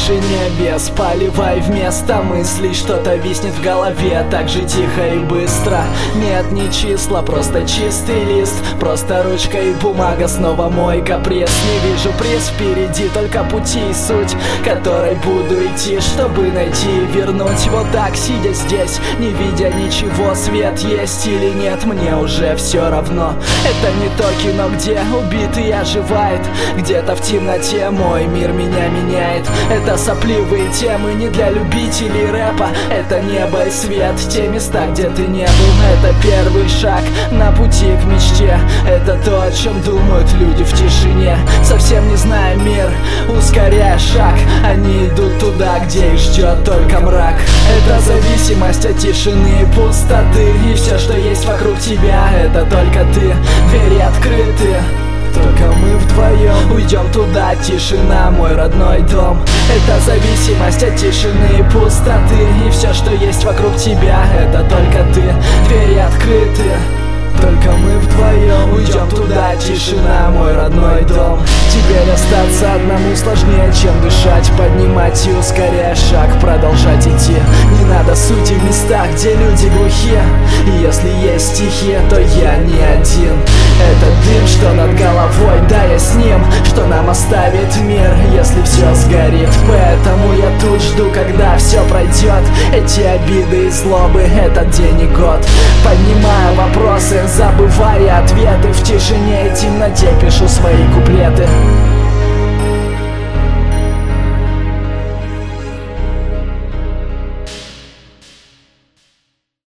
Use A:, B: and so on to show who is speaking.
A: тишине без поливай вместо мыслей. Что-то виснет в голове так же тихо и быстро. Нет, не числа, просто чистый лист, просто ручка и бумага, снова мой каприз. Не вижу приз впереди, только пути и суть, которой буду идти, чтобы найти и вернуть. Вот так, сидя здесь, не видя ничего, свет есть или нет, мне уже все равно. Это не то кино, где убитый оживает, где-то в темноте мой мир меня меняет. Это сопливые темы не для любителей рэпа, это небо и свет, те места, где ты не был. Это первый шаг на пути к мечте, это то, о чем думают люди в тишине, совсем не зная мир, ускоряя шаг. Они идут туда, где их ждет только мрак. Это зависимость от тишины и пустоты, и все, что есть вокруг тебя, это только ты. Двери открыты, только мы вдвоем уйдем туда, тишина, мой родной дом. Это зависимость от тишины и пустоты, и все, что есть вокруг тебя, это только ты. Двери открыты, только мы вдвоем уйдем туда, тишина, мой родной дом. Теперь остаться одному сложнее, чем дышать, поднимать и ускоряя шаг, продолжать идти. Не надо сути в местах, где люди глухие, и если есть стихи, то я не один. Это дым, что над головой, да я с ним, что нам оставит мир, если все сгорит. Поэтому я тут жду, когда все пройдет, эти обиды и злобы, этот день и год. Поднимая вопросы, забывая ответы, в тишине и темноте пишу свои куплеты.